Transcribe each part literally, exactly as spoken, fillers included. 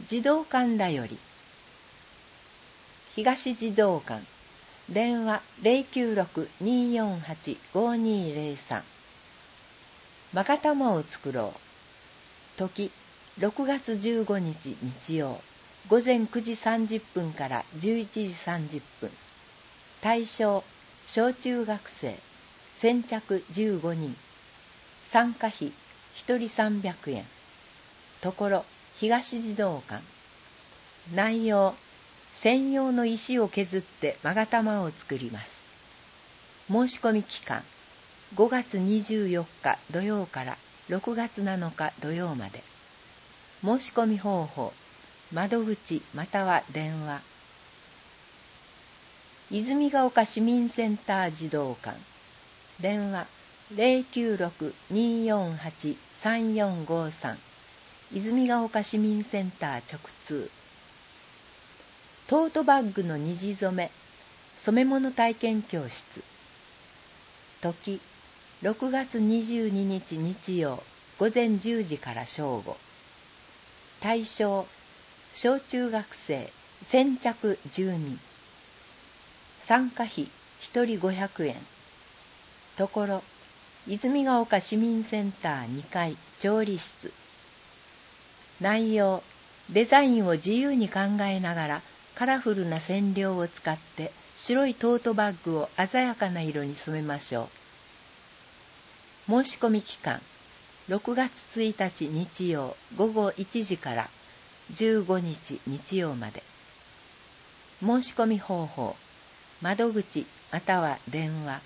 児童館だより東児童館電話 ゼロきゅうろく にーよんはち ごにーゼロさん まがたまを作ろう時ろくがつじゅうごにち日曜午前くじさんじゅっぷんからじゅういちじさんじゅっぷん対象小中学生先着じゅうごにん参加費ひとりさんびゃくえんところ東児童館内容専用の石を削って勾玉を作ります。申し込み期間ごがつにじゅうよっか土曜からろくがつなのか土曜まで。申し込み方法窓口または電話泉ヶ丘市民センター児童館電話 ゼロきゅうろく にーよんはち さんよんごさん 泉ヶ丘市民センター直通トートバッグの虹染め染め物体験教室時ろくがつにじゅうににち日曜午前じゅうじから正午対象小中学生先着じゅうにん参加費ひとりごひゃくえんところ泉ヶ丘市民センターにかい調理室内容デザインを自由に考えながらカラフルな染料を使って白いトートバッグを鮮やかな色に染めましょう。申し込み期間ろくがつついたち日曜午後いちじからじゅうごにち日曜まで。申し込み方法窓口または電話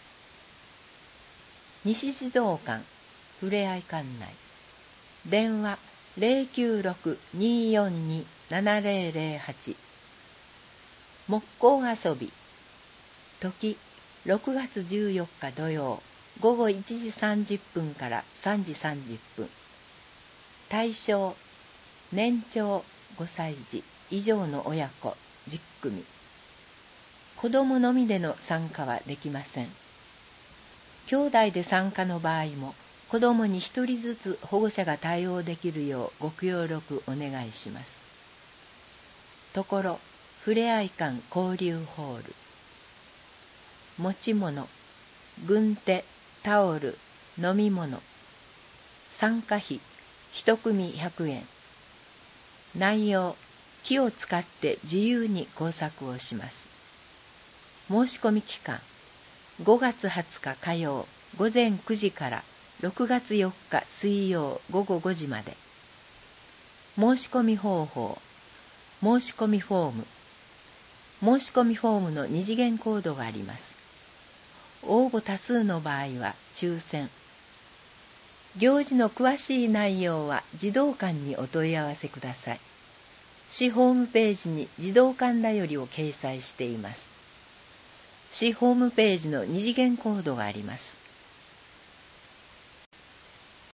西児童館ふれあい館内電話 ゼロきゅうろく にーよんに ななゼロゼロはち 木工遊び時ろくがつじゅうよっか土曜午後いちじさんじゅっぷんからさんじさんじゅっぷん対象年長ごさい児以上の親子じゅっくみ子供のみでの参加はできません。兄弟で参加の場合も子供にひとりずつ保護者が対応できるようご協力お願いします。ところふれあい館交流ホール持ち物軍手タオル飲み物参加費いちくみひゃくえん内容木を使って自由に工作をします。申し込み期間ごがつはつか火曜午前くじからろくがつよっか水曜午後ごじまで。申し込み方法申し込みフォーム申し込みフォームの二次元コードがあります。応募多数の場合は抽選。行事の詳しい内容は児童館にお問い合わせください。市ホームページに児童館だよりを掲載しています。市ホームページの二次元コードがあります。